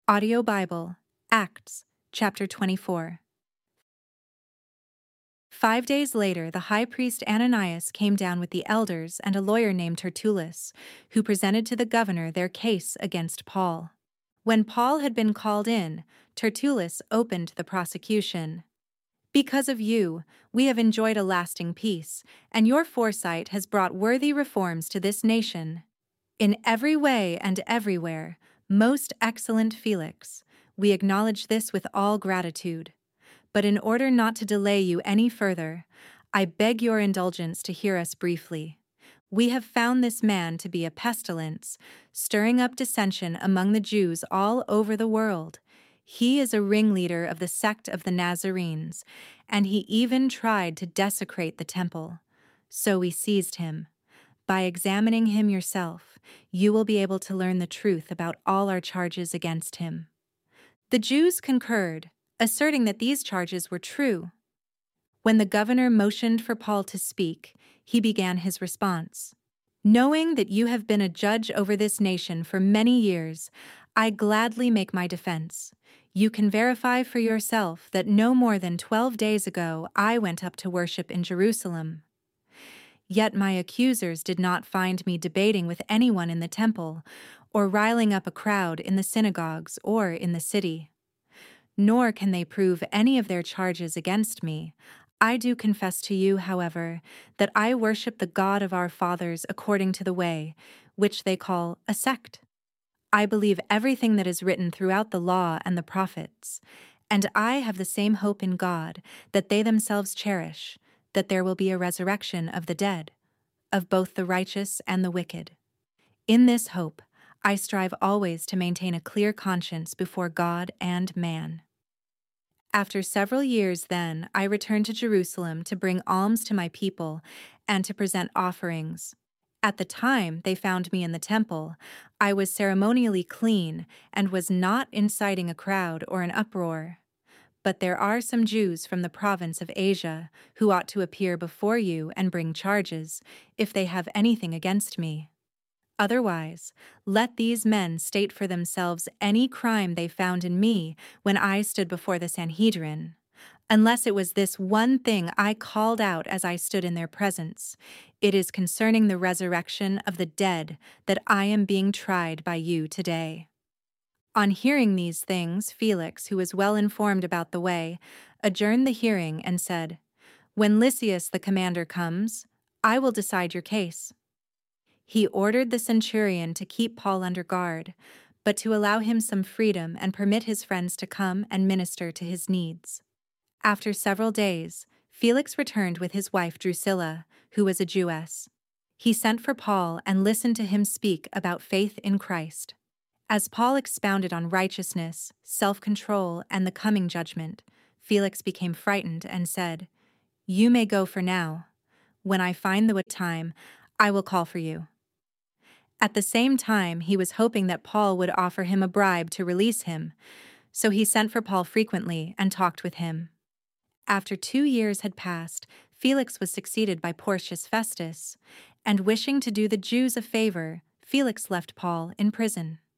Audio Bible, Acts, chapter 24. 5 days later, the high priest Ananias came down with the elders and a lawyer named Tertullus, who presented to the governor their case against Paul. When Paul had been called in, Tertullus opened the prosecution. "Because of you, we have enjoyed a lasting peace, and your foresight has brought worthy reforms to this nation. In every way and everywhere, most excellent Felix, we acknowledge this with all gratitude. But in order not to delay you any further, I beg your indulgence to hear us briefly. We have found this man to be a pestilence, stirring up dissension among the Jews all over the world. He is a ringleader of the sect of the Nazarenes, and he even tried to desecrate the temple. So we seized him. By examining him yourself, you will be able to learn the truth about all our charges against him." The Jews concurred, asserting that these charges were true. When the governor motioned for Paul to speak, he began his response. "Knowing that you have been a judge over this nation for many years, I gladly make my defense. You can verify for yourself that no more than 12 days ago I went up to worship in Jerusalem. Yet my accusers did not find me debating with anyone in the temple, or riling up a crowd in the synagogues or in the city. Nor can they prove any of their charges against me. I do confess to you, however, that I worship the God of our fathers according to the way, which they call a sect. I believe everything that is written throughout the law and the prophets, and I have the same hope in God that they themselves cherish, that there will be a resurrection of the dead, of both the righteous and the wicked. In this hope, I strive always to maintain a clear conscience before God and man." After several years, then, I returned to Jerusalem to bring alms to my people and to present offerings. At the time they found me in the temple, I was ceremonially clean and was not inciting a crowd or an uproar. But there are some Jews from the province of Asia who ought to appear before you and bring charges, if they have anything against me. Otherwise, let these men state for themselves any crime they found in me when I stood before the Sanhedrin, unless it was this one thing I called out as I stood in their presence. It is concerning the resurrection of the dead that I am being tried by you today." On hearing these things, Felix, who was well informed about the way, adjourned the hearing and said, "When Lysias the commander comes, I will decide your case." He ordered the centurion to keep Paul under guard, but to allow him some freedom and permit his friends to come and minister to his needs. After several days, Felix returned with his wife Drusilla, who was a Jewess. He sent for Paul and listened to him speak about faith in Christ. As Paul expounded on righteousness, self-control, and the coming judgment, Felix became frightened and said, "You may go for now. When I find the time, I will call for you." At the same time, he was hoping that Paul would offer him a bribe to release him, so he sent for Paul frequently and talked with him. After 2 years had passed, Felix was succeeded by Porcius Festus, and wishing to do the Jews a favor, Felix left Paul in prison.